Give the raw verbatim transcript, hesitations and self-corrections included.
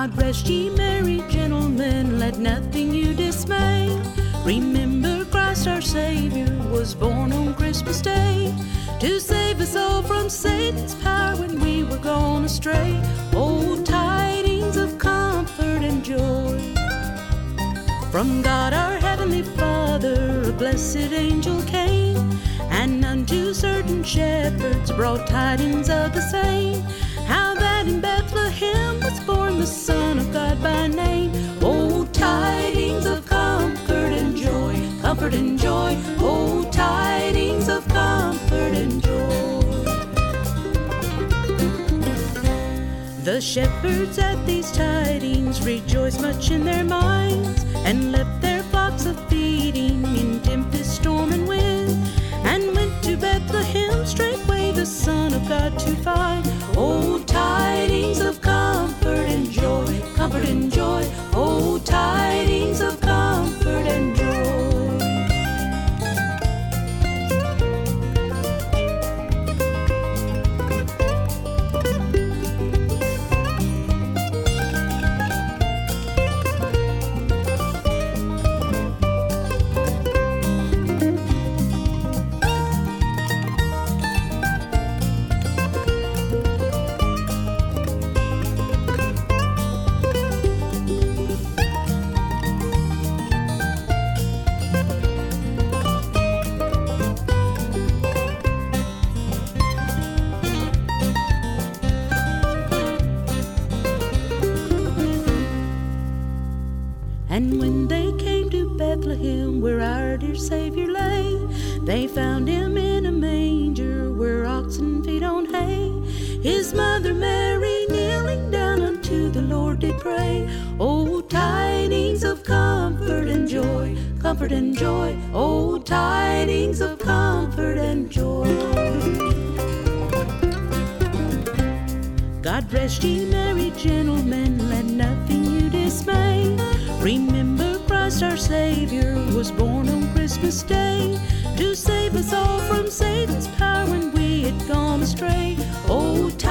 God rest ye merry gentlemen, let nothing you dismay. Remember Christ our Savior was born on Christmas Day to save us all from Satan's power when we were gone astray. Oh, tidings of comfort and joy from God our Heavenly Father, a blessed angel came, and unto certain shepherds brought tidings of the same, how that in Bethlehem was born the Son of God by name. Oh, tidings of comfort and joy, comfort and joy, oh, tidings of comfort and joy. The shepherds at these tidings rejoiced much in their minds, and left their flocks of feeding in tempest, storm, and wind, and went to Bethlehem straightway the Son of God to find. Oh, tidings of comfort and joy, comfort and joy, oh, tidings of comfort and joy. And when they came to Bethlehem, where our dear Savior lay, they found him in a manger where oxen feed on hay. His mother Mary kneeling down unto the Lord did pray. Oh, tidings of comfort and joy, comfort and joy, oh, tidings of comfort and joy. God rest ye merry gentlemen, let nothing you dismay. Remember Christ our Savior was born on Christmas Day to save us all from Satan's power when we had gone astray. Oh,